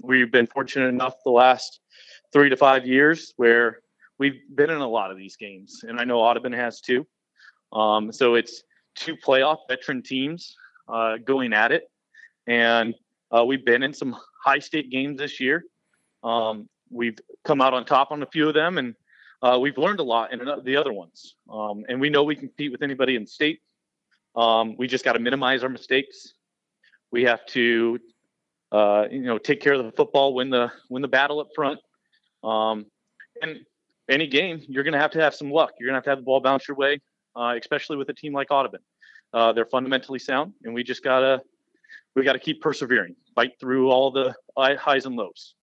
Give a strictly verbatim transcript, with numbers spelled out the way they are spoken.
we've been fortunate enough the last three to five years where we've been in a lot of these games, and I know Audubon has too. Um, so it's two playoff veteran teams uh, going at it, and uh, we've been in some high state games this year. Um, we've come out on top on a few of them, and uh, we've learned a lot in the other ones. Um, and we know we can compete with anybody in the state. Um, we just got to minimize our mistakes. We have to, uh, you know, take care of the football, win the win the battle up front. Um, and any game, you're going to have to have some luck. You're going to have to have the ball bounce your way, uh, especially with a team like Audubon. Uh, they're fundamentally sound, and we just gotta we got to keep persevering, fight through all the highs and lows.